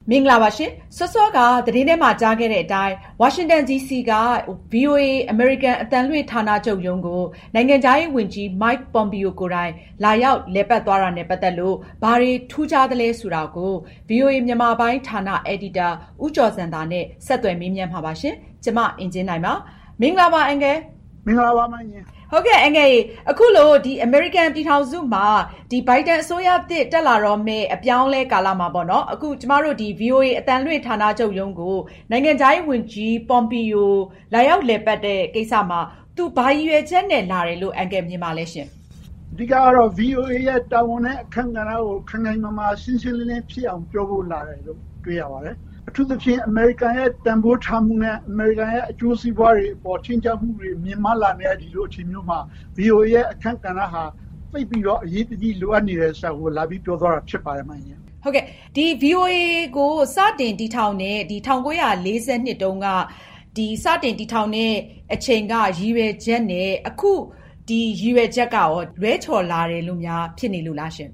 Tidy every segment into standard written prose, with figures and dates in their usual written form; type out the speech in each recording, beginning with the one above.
မင်္ဂလာပါရှင်စောစောကသတင်းထဲမှာကြားခဲ့တဲ့အတိုင်းဝါရှင်တန် DC က VOA အမေရိကန်အသံလွှင့်ဌာနချုပ်ရုံးကိုနိုင်ငံခြားရေးဝန်ကြီး Mike Pompeo ကိုယ်တိုင်လာရောက်လည်ပတ်သွားတာနဲ့ပတ်သက်လို့ဘာတွေထူးခြားသလဲဆိုတာကို VOA မြန်မာပိုင်းဌာနအယ်ဒီတာဦးကျော်စံသာနဲ့ဆက်သွယ်မေးမြန်းမှာပါရှင်ကျမအင်ဂျင်နိုင်ပါမင်္ဂလာပါအန်ကယ်မင်္ဂလာပါမင်းဟုတ်ကဲ့အန်ကယ်အခုလိုဒီ American ပြည်ထောင်စုမှာဒီ Biden အစိုးရသစ်တက်လာတော့မဲ့အပြောင်းလဲကာလမှာပေါ့နော်အခုကျမတို့ဒီ VOA အတန်လွှင့်ဌာနချုပ်ရုံးကိုနိုင်ငံခြားရေးဝန်ကြီး Pompeo လာရောက်လည်ပတ်တဲ့ကိစ္စမှာသူဘာရည်ရွယ်ချက်နဲ့လာတယ်လို့အန်ကယ်မြင်ပါလဲရှင်အဓိကတော့ VOA ရဲ့တာဝန်နဲ့အခမ်းအနားကိုခိုင်ခိုင်မာမာရှင်းရှင်းလင်းလင်းဖြစ်အောင်ပြောဖို့လာတယ်လို့တွေ့ရပါတယ်အထူးသဖြင့်အမေရိကန်ရဲ့တန်ဖိုးထားမှုနဲ့အမေရိကန်ရဲ့အကျိုးစီးပွားတွေအပေါ်ချင်းချမှုတွေမြင်မလာနေတဲ့ဒီလိုအချိန်မျိုးမှာ VOA ရဲ့အခမ်းအနားဟာသိပ်ပြီးတော့အရေးကြီးလိုအပ်နေတဲ့စာကိုလာပြီးပြောသွားတာဖြစ်ပါတယ်မင်းဟုတ်ကဲ့ဒီ VOA ကိုစတင်တည်ထောင်တဲ့ဒီ1942တုန်းကဒီစတင်တည်ထောင်တဲ့အချိန်ကရည်ရွယ်ချက်နဲ့အခုဒီရည်ရွယ်ချက်ကရောလွဲချော်လာတယ်လို့များဖြစ်နေလို့လားရှင်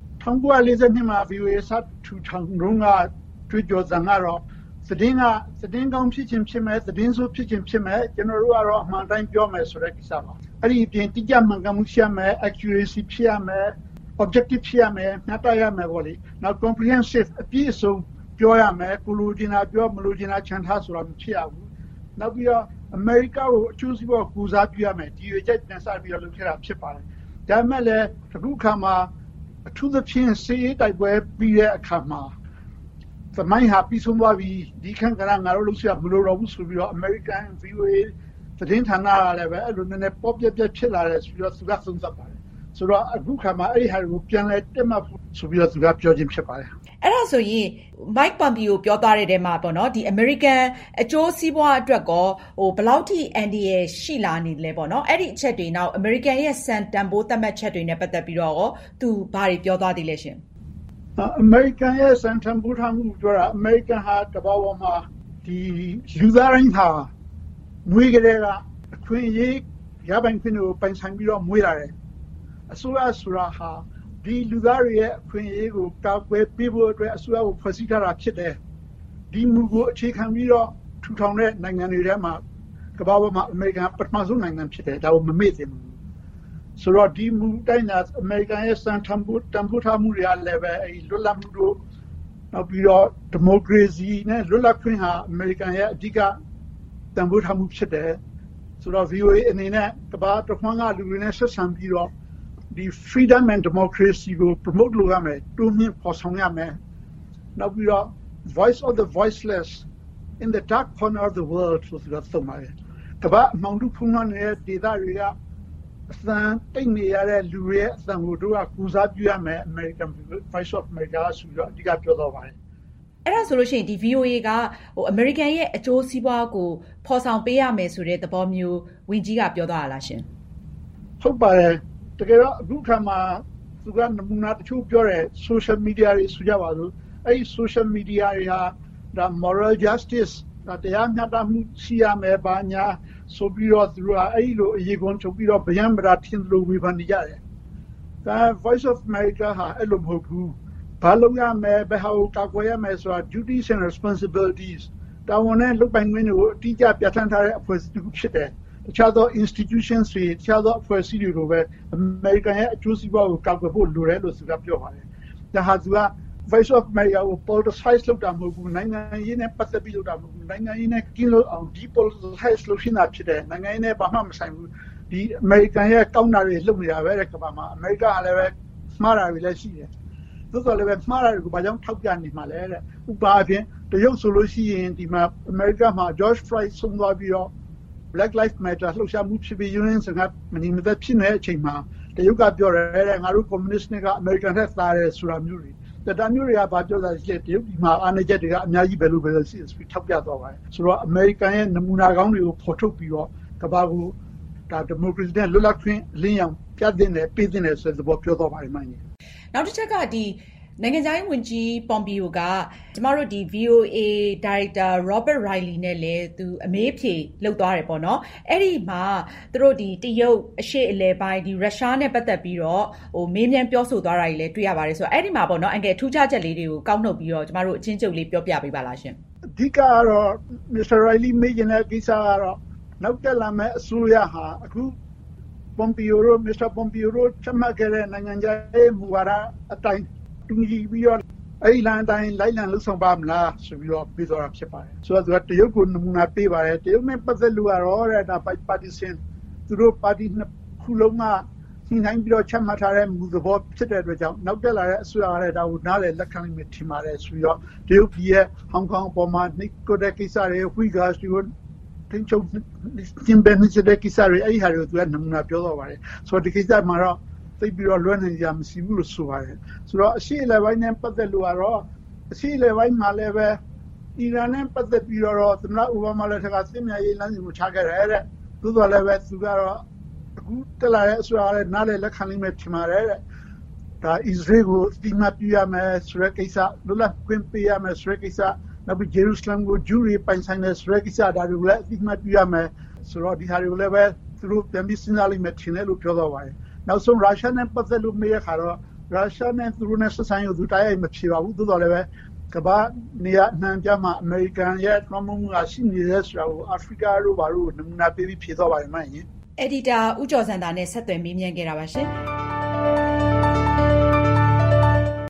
1942မှာ VOA စထူထောင်တုန်းကတွေ့ကြစံကတော့သတင်းကောင်းဖြစ်ခြင်းဖြစ်မဲ့သတင်းဆိုးဖြစ်ခြင်းဖြစ်မဲ့ကျွန်တော်တို့ကတော့အမှန်တိုင်းပြောမယ်ဆိုတဲ့ကိစ္စပါအဲ့ဒီအပြင်တိကျမှန်ကန်မှုရှိရမယ် accuracy ဖြစ်ရမယ် objective ဖြစ်ရမယ်မျှတရမယ်ပေါ့လေနောက် comprehensive အပြည့်အစုံပြောရမယ်ကိုလိုချင်တာပြောမလိုချင်တာခြံထားဆိုတာမဖြစ်ရဘူးနောက်ပြီးတော့အမေရိကကိုအကျိုးစီးပွားကူစားပြရမယ်ဒီရွေးချက်တင်ဆက်ပြီးတော့လုပ်ခဲ့တာဖြစ်ပါတယ်ဒါပေမဲ့လည်းအခုခါမှာအထူးသဖြင့်စီးရေးတိုက်ပွဲပြီးတဲ့အခါမှာသမိုင်းဟာပြီးဆုံးသွားပြီဒီခန့်ကငါတို့လုပ်စရာမလိုတော့ဘူးဆိုပြီးတော့ American VOA သတင်းဌာနကလည်းပဲအဲ့လိုနည်းနည်းပေါ့ပြက်ဖြစ်လာတယ်ဆိုပြီးတော့သူကသုံးသပ်ပါတယ်ဆိုတော့အခုခါမှာအဲ့ဒီဟာကိုပြန်လဲတက်မှတ်ဆိုပြီးတော့သူကပြောခြင်းဖြစ်ပါတယ်အဲ့ဒါဆိုရင် Mike Pompeo ပြောသွားတဲ့တဲမှာပေါ့နော်ဒီ American အကျိုးစီးပွားအတွက်ကောဘယ်လောက်ထိအန်ဒီရရှိလာနေလဲပေါ့နော်အဲ့ဒီအချက်တွေနောက် American ရဲ့စံတန်ဖိုးသတ်မှတ်ချက်တွေနဲ့ပတ်သက်ပြီးတော့သူဘာတွေပြောသွားသေးလဲရှင်အမေရိကန်ရဲ့စံတန်ဖိုးထားမှုပြောတာအမေရိကန်ဟာကမ္ဘာပေါ်မှာဒီလူသားတိုင်းဟာမွေးကလေးကအခွင့်အရေးရပိုင်ခွင့်ကိုပိုင်ဆိုင်ပြီးတော့မွေးလာတယ်အစိုးရဆိုတာဟာဒီလူသားတွေရဲ့အခွင့်အရေးကိုကာကွယ်ပေးဖို့အတွက်အစိုးရကိုဖွဲ့စည်းထားတာဖြစ်တယ်ဒီမူကိုအခြေခံပြီးတော့ထူထောင်တဲ့နိုင်ငံတွေထဲမှာကမ္ဘာပေါ်မှာအမေရိကန်ပထမဆုံးနိုင်ငံဖြစ်တယ်ဒါကိုမမေ့သင့်ဘူးဆိုတော့ဒီမူတိုင်းကအမေရိကန်ရဲ့စံတန်ဖိုးထားမှုတွေကလည်းပဲအဲလွတ်လပ်မှုတို့နောက်ပြီးတော့ဒီမိုကရေစီနဲ့လွတ်လပ်ခွင့်ဟာအမေရိကန်ရဲ့အဓိကတန်ဖိုးထားမှုဖြစ်တယ်ဆိုတော့ VOA အနေနဲ့ကမ္ဘာတစ်ခွန်းကလူတွေနဲ့ဆက်ဆံပြီးတော့ဒီ freedom and democracy ကို promote လုပ်ရမယ်တိုးမြင့်ဖော်ဆောင်ရမယ်နောက်ပြီးတော့ voice of the voiceless in the dark corner of the world ဆိုတော့သုံးပါတယ်ကမ္ဘာအမှောင်ထုဖုံးလွှမ်းနေတဲ့ဒေသတွေကအသံတိတ်နေရတဲ့လူတွေရဲ့အသံကိုတို့ကကူစားပြရမယ် American Voice of America ဆိုပြီးတော့အဓိကပြောတော့ပါတယ်အဲ့ဒါဆိုလို့ရှိရင်ဒီ VOA ကAmerican ရဲ့အကျိုးစီးပွားကိုဖော်ဆောင်ပေးရမယ်ဆိုတဲ့သဘောမျိုးဝန်ကြီးကပြောသွားတာလားရှင်ဟုတ်ပါတယ်တကယ်တော့အခုခါမှာသူကနမူနာတချို့ပြောတယ် social media တွေဆိုကြပါစို့အဲ့ဒီ social media တွေဟာဒါ moral justice ဒါတရားမျှတမှုရှိရမယ်ဘာညာဆိုပြီးတော့သူကအဲ့လိုအရေးကုန်ချုပ်ပြီးတော့ဗျံပရာထင်လို့ဝေဖန်နေကြတယ်ဒါ Voice of America ဟာအဲ့လိုမဟုတ်ဘူးဘာလုပ်ရမယ်ဘယ်ဟာကိုကာကွယ်ရမယ်ဆိုတာ duties and responsibilities တာဝန်နဲ့လုပ်ပိုင်ခွင့်တွေကိုအတိအကျပြဋ္ဌာန်းထားတဲ့အဖွဲ့အစည်းတစ်ခုဖြစ်တယ်တခြားသော institutions တွေတခြားသောအဖွဲ့အစည်းတွေကိုပဲ American ရဲ့အကျိုးစီးပွားကိုကာကွယ်ဖို့လိုတယ်လို့သူကပြောပါတယ်ဒါဟာသူကVoice of America ကို politicize လုပ်တာမဟုတ်ဘူးနိုင်ငံရေးနဲ့ပတ်သက်ပြီးလုပ်တာမဟုတ်ဘူးနိုင်ငံရေးနဲ့ကင်းလို့အောင် depoliticize လုပ်ရှင်းတာဖြစ်တယ်နိုင်ငံရေးနဲ့ဘာမှမဆိုင်ဘူးဒီ American ရဲ့ကောင်းတာတွေလုပ်နေတာပဲတဲ့ကမ္ဘာမှာ America ကလည်းပဲမှားတာတွေလည်းရှိတယ်သို့တော်လည်းပဲမှားတာတွေကိုဘာကြောင့်ထောက်ပြနေမှာလဲတဲ့ဥပမာအဖြစ်တရုတ်ဆိုလို့ရှိရင်ဒီမှာ America မှာ George Floyd ဆုံးသွားပြီးတော့ Black Lives Matter လှုပ်ရှားမှုဖြစ်ပြီးရင်းစကားမနေမသက်ဖြစ်နေတဲ့အချိန်မှာတရုတ်ကပြောတယ်တဲ့ငါတို့ communist တွေက American ထက်သာတယ်ဆိုတာမျိုးတွေဒါမျိုးတွေကဘာပြောတာလဲတရုတ်ပြည်မှာအာဏာချက်တွေကအများကြီးပဲလို့ပဲစီပြီးထောက်ပြသွားပါတယ်ဆိုတော့ American ရဲ့နမူနာကောင်းတွေကိုဖော်ထုတ်ပြီးတော့ကမ္ဘာကိုဒါဒီမိုကရေစီနဲ့လွတ်လပ်ခွင့်လင်းအောင်ပြသင့်တယ်ပေးသင့်တယ်ဆိုတဲ့သဘောပြောသွားပါတယ်မှန်တယ်နောက်တစ်ချက်ကဒီနိုင်ငံခြားရေးဝန်ကြီး Pompeo ကကျမတို့ဒီ VOA ဒါရိုက်တာ Robert Riley နဲ့လည်းသူအမေးအဖြေလုပ်သွားတယ်ပေါ့နော်။အဲ့ဒီမှာသူတို့ဒီတရုတ်အရှေ့အလယ်ပိုင်းဒီရုရှားနဲ့ပတ်သက်ပြီးတော့မေးမြန်းပြောဆိုသွားတာတွေလည်းတွေ့ရပါတယ်ဆိုတော့အဲ့ဒီမှာပေါ့နော်အငယ်ထူးခြားချက်လေးတွေကိုကောက်နှုတ်ပြီးတော့ကျမတို့အချင်းချုပ်လေးပြောပြပေးပါလားရှင်။အဓိကကတော့ Mr. Riley မေးချင်တဲ့ကိစ္စကတော့နောက်တက်လာမယ့်အစိုးရဟာအခုMr. Pompeo တို့ချမှတ်ခဲ့တဲ့နိုင်ငံခြားရေးမူဝါဒအတိုင်းတူညီပြီးတော့အဲ့ဒီလမ်းအတိုင်းလိုက်လံလုပ်ဆောင်ပါမလားဆိုပြီးတော့ပြောတာဖြစ်ပါတယ်ဆိုတော့သူကတရုတ်ကိုနမူနာပေးပါတယ်တရုတ်နဲ့ပတ်သက်လို့ကတော့ဒါ bipartisan သူတို့ပါတီနှစ်ခုလုံးကညှိနှိုင်းပြီးတော့ချမှတ်ထားတဲ့မူသဘောဖြစ်တဲ့အတွက်ကြောင့်နောက်တက်လာတဲ့အစိုးရကလည်းဒါကိုနားလည်လက်ခံနိုင်မယ်ထင်ပါတယ်ဆိုပြီးတော့တရုတ်ပြည်ရဲ့ဟောင်ကောင်ပေါ်မှာနှိပ်ကွပ်တဲ့ကိစ္စတွေဝီဂါတွေကိုတင်ချုပ်ကျင်းပနေတဲ့ကိစ္စတွေအဲ့ဒီဟာတွေကိုသူကနမူနာပြောတော့ပါတယ်ဆိုတော့ဒီကိစ္စမှာတော့သိပြီးတော့လွှဲနိုင်ကြမရှိဘူးလို့ဆိုပါတယ်ဆိုတော့အရှိအလယ်ပိုင်းနဲ့ပတ်သက်လို့ကတော့အရှိအလယ်ပိုင်းမှာလည်းပဲအီရန်နဲ့ပတ်သက်ပြီးတော့သမ္မတအိုဘားမားလက်ထက်ကစစ်မြေရေးလမ်းစဉ်ကိုချခဲ့တယ်တဲ့သို့တော်လည်းပဲသူကတော့အခုတက်လာတဲ့အစိုးရကလည်းနားလည်လက်ခံနိုင်မယ်ထင်ပါတယ်တဲ့ဒါအစ္စရေးကိုအတိမတ်ပြရမယ်ဆိုတဲ့ကိစ္စလွတ်လပ်ခွင့်ပေးရမယ်ဆိုတဲ့ကိစ္စနောက်ပြီးဂျေရုဆလမ်ကိုဂျူးတွေပိုင်ဆိုင်တဲ့ဆိုတဲ့ကိစ္စဒါတွေကိုလည်းအတိမတ်ပြရမယ်ဆိုတော့ဒီဟာတွေကိုလည်းပဲသူတို့ပြန်ပြီးစဉ်းစားလိမ့်မယ်ထင်တယ်လို့ပြောတော့ပါတယ်နောက်ဆုံးရုရှားနဲ့ပတ်သက်လို့မေးရခါတော့ရုရှားနဲ့သူတို့နဲ့ဆက်ဆံရေးသူတိုက်ရိုက်မဖြေပါဘူးသို့တော်လည်းပဲကမ္ဘာနေရာအနှံ့ပြမှာအမေရိကန်ရဲ့လွှမ်းမိုးမှုကရှိနေတဲ့ဆိုတာကိုအာဖရိကတို့ဘာလို့နမူနာပေးပြီးဖြေတော့ပါတယ်မှန်ရင် Editor ဦးကျော်စံတာနဲ့ဆက်သွယ်မေးမြန်းခဲ့တာပါရှင်